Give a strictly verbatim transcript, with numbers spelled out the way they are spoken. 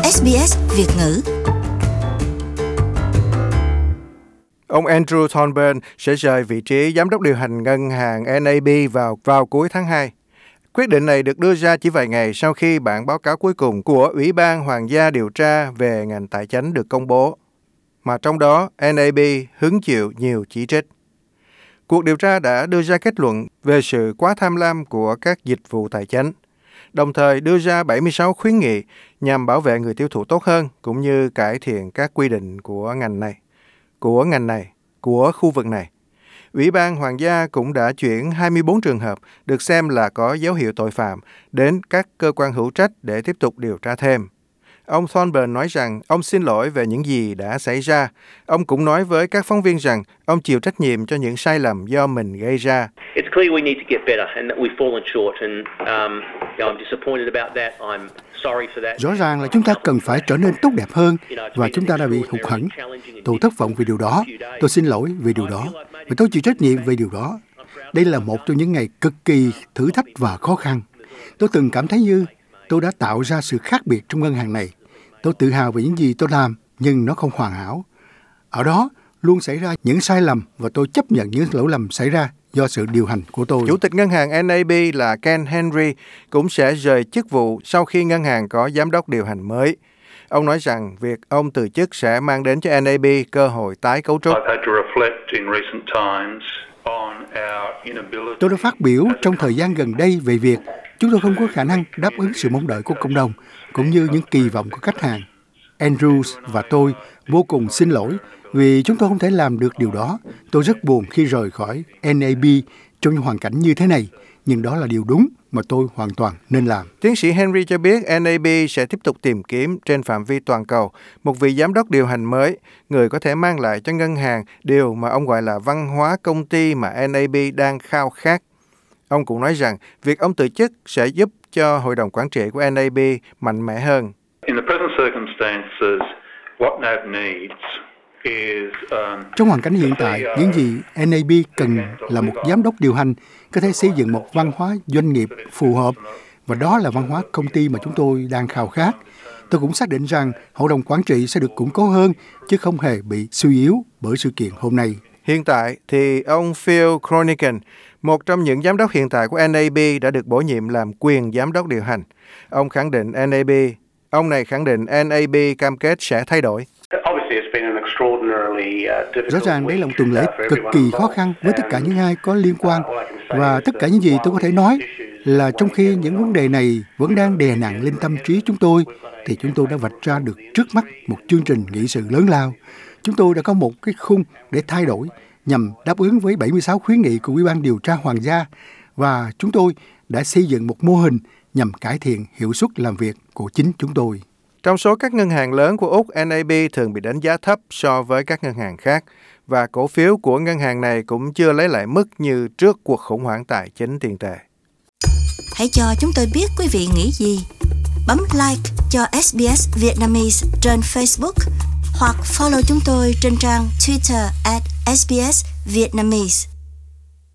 ét bê ét Việt ngữ. Ông Andrew Thorburn sẽ rời vị trí giám đốc điều hành ngân hàng en a bê vào vào cuối tháng hai. Quyết định này được đưa ra chỉ vài ngày sau khi bản báo cáo cuối cùng của Ủy ban Hoàng gia điều tra về ngành tài chánh được công bố, mà trong đó en a bê hứng chịu nhiều chỉ trích. Cuộc điều tra đã đưa ra kết luận về sự quá tham lam của các dịch vụ tài chánh, đồng thời đưa ra bảy mươi sáu khuyến nghị nhằm bảo vệ người tiêu thụ tốt hơn, cũng như cải thiện các quy định của ngành này, của ngành này, của khu vực này. Ủy ban Hoàng gia cũng đã chuyển hai mươi bốn trường hợp được xem là có dấu hiệu tội phạm đến các cơ quan hữu trách để tiếp tục điều tra thêm. Ông Thorburn nói rằng ông xin lỗi về những gì đã xảy ra. Ông cũng nói với các phóng viên rằng ông chịu trách nhiệm cho những sai lầm do mình gây ra. Rõ ràng là chúng ta cần phải trở nên tốt đẹp hơn và chúng ta đã bị hụt hẫng. Tôi thất vọng vì điều đó. Tôi xin lỗi vì điều đó. Và tôi chịu trách nhiệm về điều đó. Đây là một trong những ngày cực kỳ thử thách và khó khăn. Tôi từng cảm thấy như tôi đã tạo ra sự khác biệt trong ngân hàng này. Tôi tự hào về những gì tôi làm, nhưng nó không hoàn hảo. Ở đó luôn xảy ra những sai lầm và tôi chấp nhận những lỗi lầm xảy ra do sự điều hành của tôi. Chủ tịch ngân hàng en a bê là Ken Henry cũng sẽ rời chức vụ sau khi ngân hàng có giám đốc điều hành mới. Ông nói rằng việc ông từ chức sẽ mang đến cho en a bê cơ hội tái cấu trúc. Tôi đã phát biểu trong thời gian gần đây về việc chúng tôi không có khả năng đáp ứng sự mong đợi của cộng đồng, cũng như những kỳ vọng của khách hàng. Andrews và tôi vô cùng xin lỗi vì chúng tôi không thể làm được điều đó. Tôi rất buồn khi rời khỏi en a bê trong hoàn cảnh như thế này, nhưng đó là điều đúng mà tôi hoàn toàn nên làm. Tiến sĩ Henry cho biết en a bê sẽ tiếp tục tìm kiếm trên phạm vi toàn cầu một vị giám đốc điều hành mới, người có thể mang lại cho ngân hàng điều mà ông gọi là văn hóa công ty mà en a bê đang khao khát. Ông cũng nói rằng việc ông từ chức sẽ giúp cho hội đồng quản trị của en a bê mạnh mẽ hơn. Trong hoàn cảnh hiện tại, những gì en a bê cần là một giám đốc điều hành có thể xây dựng một văn hóa doanh nghiệp phù hợp, và đó là văn hóa công ty mà chúng tôi đang khao khát. Tôi cũng xác định rằng hội đồng quản trị sẽ được củng cố hơn, chứ không hề bị suy yếu bởi sự kiện hôm nay. Hiện tại thì ông Phil Cronican, một trong những giám đốc hiện tại của en a bê, đã được bổ nhiệm làm quyền giám đốc điều hành. Ông khẳng định en a bê, ông này khẳng định en a bê cam kết sẽ thay đổi. Rõ ràng đây là một tuần lễ cực kỳ khó khăn với tất cả những ai có liên quan, và tất cả những gì tôi có thể nói là trong khi những vấn đề này vẫn đang đè nặng lên tâm trí chúng tôi, thì chúng tôi đã vạch ra được trước mắt một chương trình nghị sự lớn lao. Chúng tôi đã có một cái khung để thay đổi nhằm đáp ứng với bảy mươi sáu khuyến nghị của Ủy ban điều tra Hoàng gia, và chúng tôi đã xây dựng một mô hình nhằm cải thiện hiệu suất làm việc của chính chúng tôi. Trong số các ngân hàng lớn của Úc, en a bê thường bị đánh giá thấp so với các ngân hàng khác, và cổ phiếu của ngân hàng này cũng chưa lấy lại mức như trước cuộc khủng hoảng tài chính tiền tệ. Hãy cho chúng tôi biết quý vị nghĩ gì. Bấm like cho ét bê ét Vietnamese trên Facebook hoặc follow chúng tôi trên trang Twitter at ét bê ét Vietnamese.